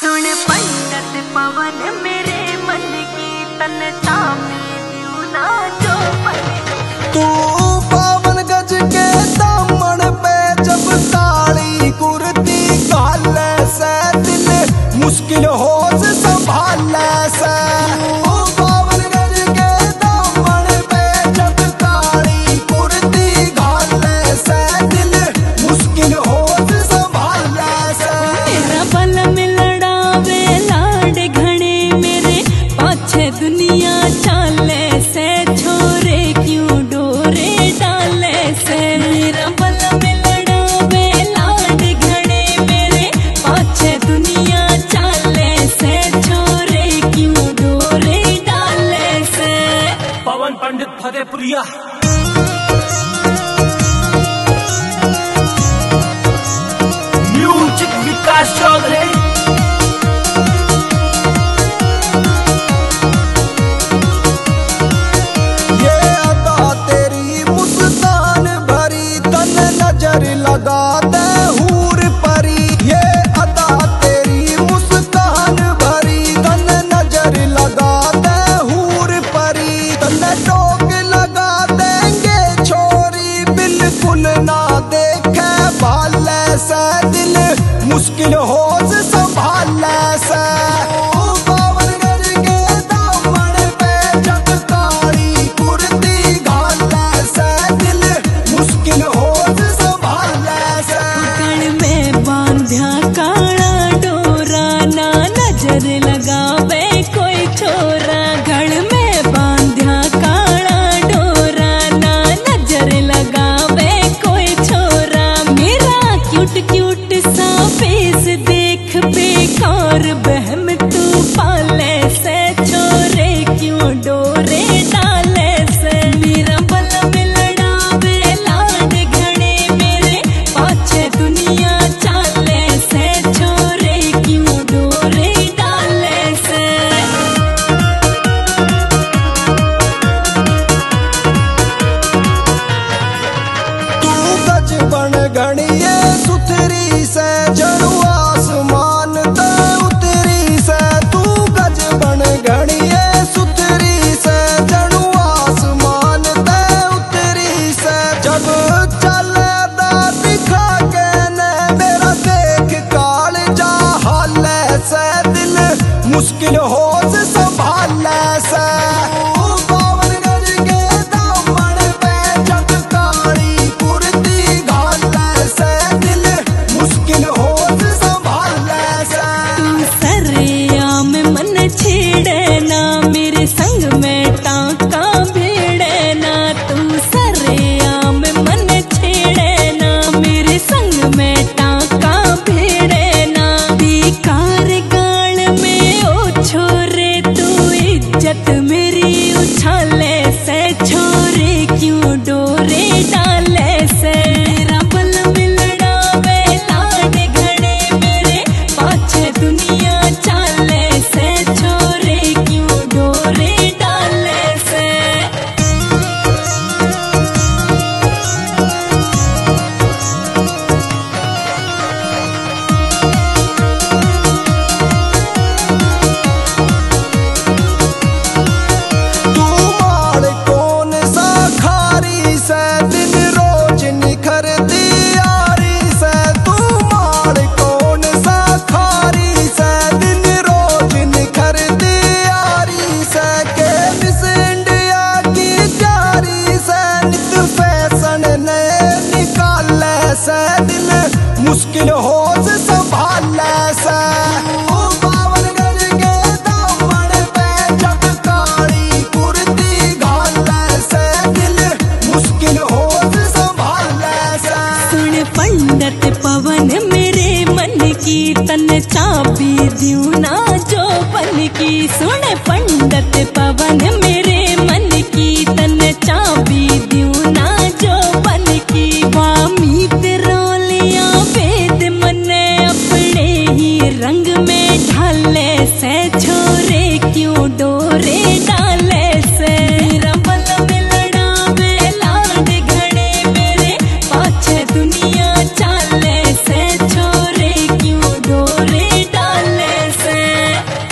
सुन पंडित पवन मेरे मन की तन चापी दियो ना जो तू पावन गज के दामन पे जब काली कुर्ती काले से दिल मुश्किल हो संभाले से पावन गज के दामन पे जब काली कुर्ती काले से दिल मुश्किल हो संभाले से तेरा बल मिलड़ा वे लाड घने मेरे पाछे दुनिया चाले से छोरे क्यों डोरे डाले से मेरा बल मिलड़ा वे लाड घने मेरे पाछे दुनिया चाले से छोरे क्यों डोरे डाले से। पवन पंडित फतेहपुरिया म्यूजिक विकास चौधरी। लगा दे हूर परी ये अदा तेरी मुस्कान भरी तन नजर लगा दे हूर परी तन टोक लगा देंगे छोरी बिल्कुल ना देखे भाले से दिल मुश्किल हो संभाले से पावन गज के दामन पे जब काली कुर्ती घाले से दिल मुश्किल हो नजर लगावे कोई छोरा गढ़ में बांध्या काला डोरा ना नजर लगावे कोई छोरा मेरा क्यूट क्यूट सा फेस देख बेकार बहम तू पाले से छोरे क्यों डोरे डाले से मेरा बल मिलड़ा वे लाड घने मेरे पाछे दुनिया चाले से छोरे क्यों डोरे डाले से। तू गज बन गणिये सुथरी से जड़ू आसमान ते उतरी से तू गज बन गणिये सुथरी से जड़ू आसमान ते उतरी से जब चले दा दिखा के ने मेरा देख काल जा हाले से दिल मुश्किल हो संभाले से पावन गज के दामन पे जब काली कुर्ती घाले से दिल मुश्किल हो संभाले से तू सरिया में मन छेड़े ना मेरे संग में टाका भिड़े ना तू सरिया में मन छेड़े ना मेरे संग में टाका भिड़े ना बेकार गाल में ओ छोरे तू इज्जत मेरी उछाले से छोरे क्यों डोरे डाले से मेरा बल मिलड़ा वे लाड घड़े मेरे पाछे दुनिया चाले से छोरे क्यों डोरे डाले से। तू माल कौन सा खारी से दिन रोज निखरती यारी से तू माल कौन सा खारी से दिन रोज निखरती यारी से के मिस इंडिया की प्यारी से नित फैशन ने निकाले से दिल मुश्किल हो संभाले से पावन गज के दामन पे जब काली कुर्ती घाले से दिल मुश्किल हो संभाले से सुन पंडित पवन मेरे मन की तन चाबी दियो ना जो बन की सुन पंडित पवन मेरे